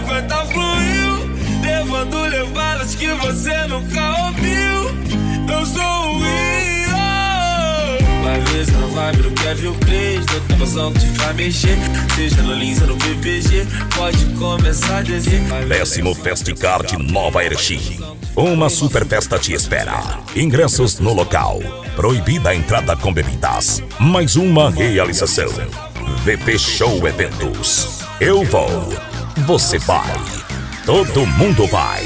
50 fluiu, levando levadas que você nunca ouviu. Eu sou o Rio. Vai ver, não vai ver o Kevin, o Cres. Tô com emoção que te faz mexer. Seja no Lins ou no PPG, pode começar a descer. 10º Festcard Nova Erechim. Uma super festa te espera. Ingressos no local. Proibida a entrada com bebidas. Mais uma realização. VP Show Eventos. Eu vou. Você vai. Todo mundo vai.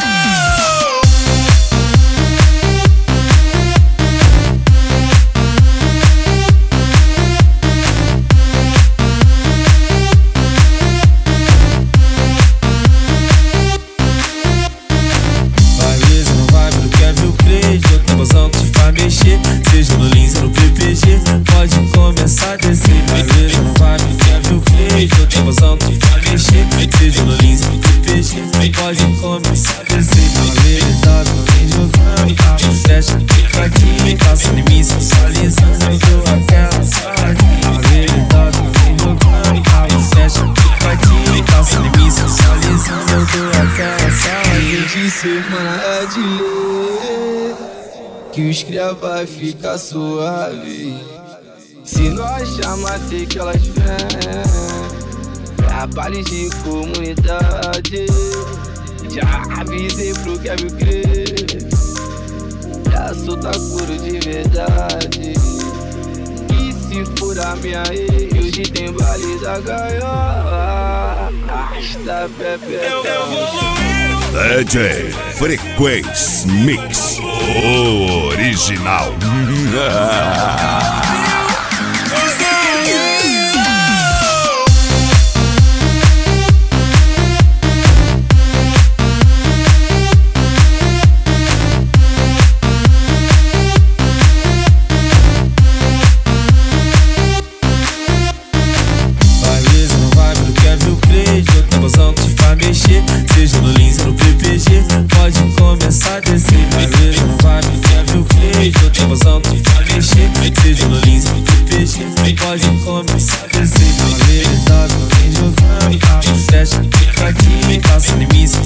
Seja no Lins ou no PPG, pode começar a descer. Vai ver, não vai me quer ver o Cres. Eu tenho emoção que te faz mexer. Seja no Lins ou no PPG, pode começar a descer. Fala verdade, não vem jogando. Abre, fecha, fica aqui. Passa em mim, sensualizando. Eu dou aquela saladinha. Fala verdade, não vem jogando. Abre, fecha, fica aqui. Passa em mim, sensualizando. Eu dou aquela saladinha. De semana é de lei que os cria vai ficar suave. Se nós chamar, sei que elas vêm. É a pare de comunidade. Já avisei pro Kevin Cres. Já solta couro de verdade. E se furar minha ex, hoje tem baile da gaiola. Arrasta Pepe. Eu evoluí. DJ Frequência Mix, o original. Seja no Lins ou no PPG, pode começar a descer. Vai ver, não vai me quer ver o Cres. Eu tenho emoção que te faz mexer. Seja no Lins ou no PPG, pode começar a descer. Fala verdade, não vem jogando. Abre, fecha, fica aqui. Passa em mim,